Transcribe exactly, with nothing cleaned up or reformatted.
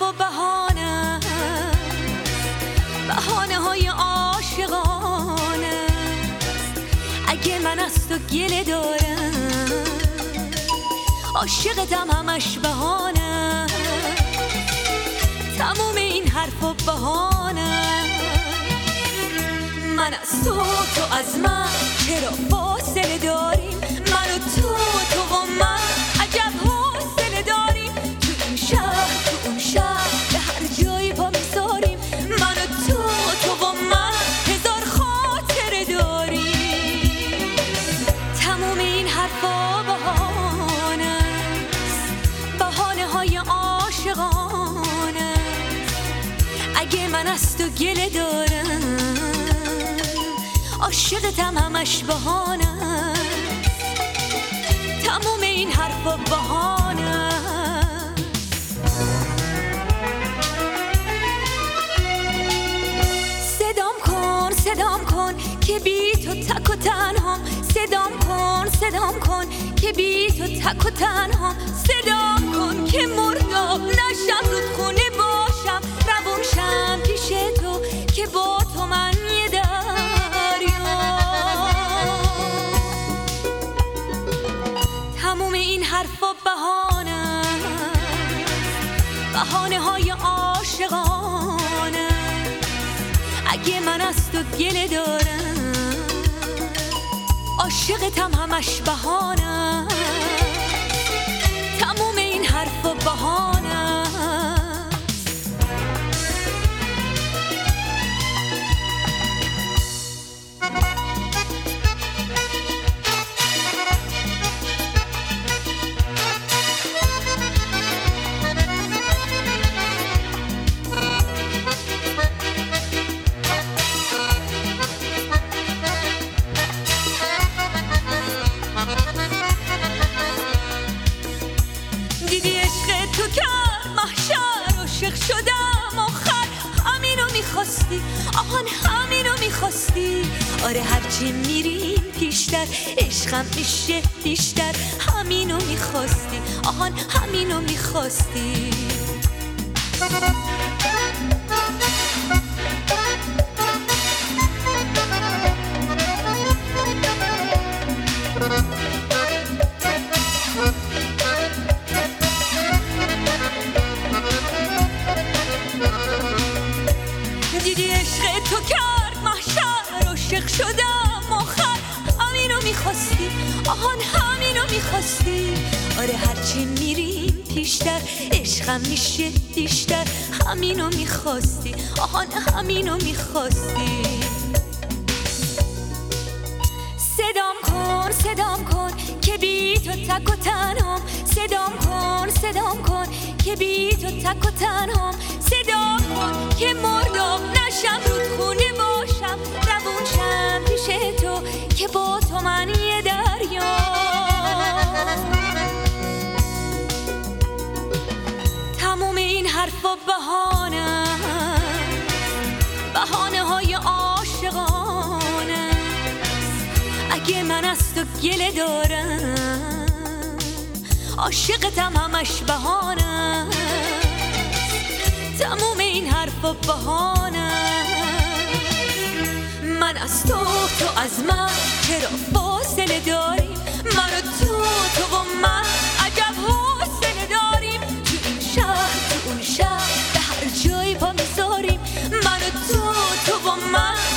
و بهانه، بهانه های عاشقانه. اگه من از تو گله دارم، عاشقتم همش بهانه. تموم این حرف و بهانه. من از تو، تو از من، چرا فاصله داریم؟ من و تو، تو و من، عجب حوصله داریم. تو این شهر، تو اون شهر، به هر جایی پا میذاریم. من و تو، تو و من، هزار خاطره داریم. تموم این حرفا بهانه است، بهانه های عاشقانه. اگه من از تو گله دارم، عاشقتم همش بهانه. تموم این حرفا بهانه. صدام کن، صدام کن که بی تو تک و تنهام. صدام کن، صدام کن که بی تو تک و تنهام. صدام کن که مرداب نشم، رودخونه باشم، روون شم پیش تو، که با تو من یه دریا. تموم این حرفا بهانه، بهانه های عاشقانه. اگه من از تو گله دارم، عاشقتم همش بهانه. تموم این حرفا بهانه. آهان همینو میخواستی. آره هرچی میریم پیشتر، عشقم میشه بیشتر. همینو میخواستی، آهان همینو میخواستی. دیدی عشق تو کرد محشر، عاشق شدم آخر. همینو میخواستی، آهان همینو میخواستی. آره هرچی میریم پیشتر، عشقم میشه بیشتر. همینو میخواستی، آهان همینو میخواستی. صدام کن، صدام کن که بی تو تک و تنهام. صدام کن، صدام کن که بی تو تک و تنهام. صدام کن که مرداب نشم، رودخونه باشم، روون شم پیش تو، که با تو من یه دریا. تموم این حرفا بهانه، بهانه های عاشقانه. اگه من از تو گله دارم، عاشقتم همش بهانه. تموم این حرفا بهانه. من از تو، تو از من، چرا فاصله داریم؟ من و تو، تو و من، عجب حوصله داریم. تو این شهر، تو اون شهر، به هر جایی پا میذاریم. من و تو، تو و من،